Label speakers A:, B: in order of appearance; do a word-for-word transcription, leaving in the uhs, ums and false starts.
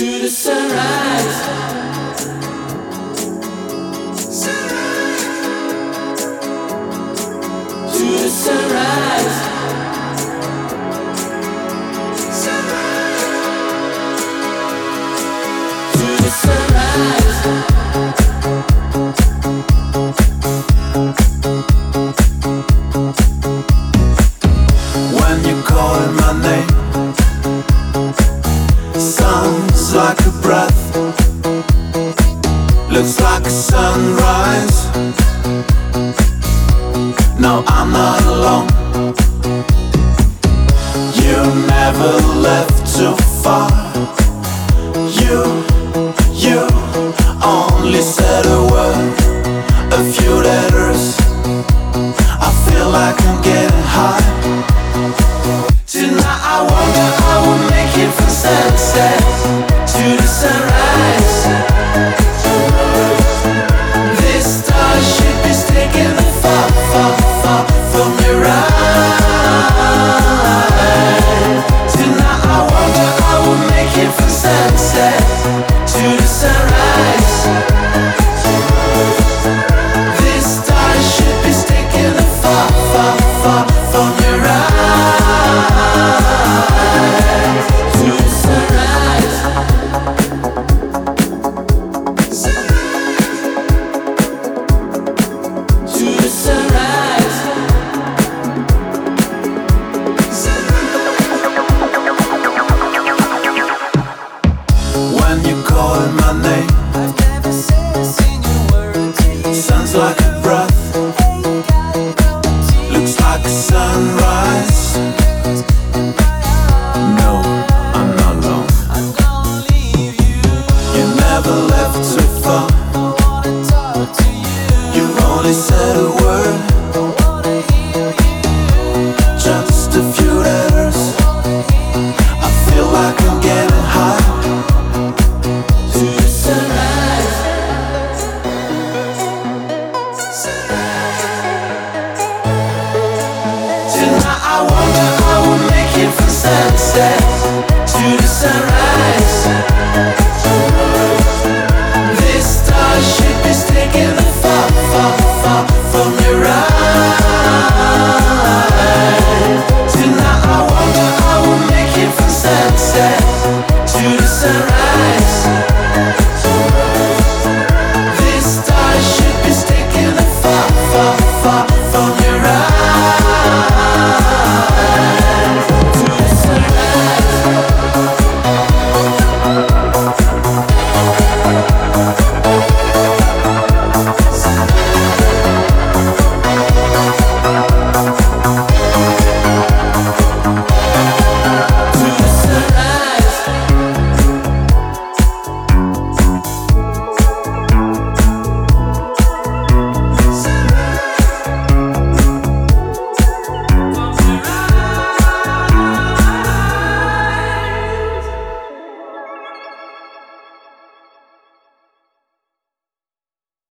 A: to the sunrise. To the sunrise. To the sunrise.
B: When you call my name, sounds like a breath, looks like a sunrise. No, I'm not alone. You never left too far. You, you only said a word, a few letters. I feel like I'm getting high. Tonight I wonder I will make it from sunset to the sunrise. This starship is taking me far, far, far from the ride. Tonight I wonder I will make it from sunset to the sunrise. This starship is taking me far, far, far from the ride.
A: To the sunrise. To the sunrise.
B: When you call my name,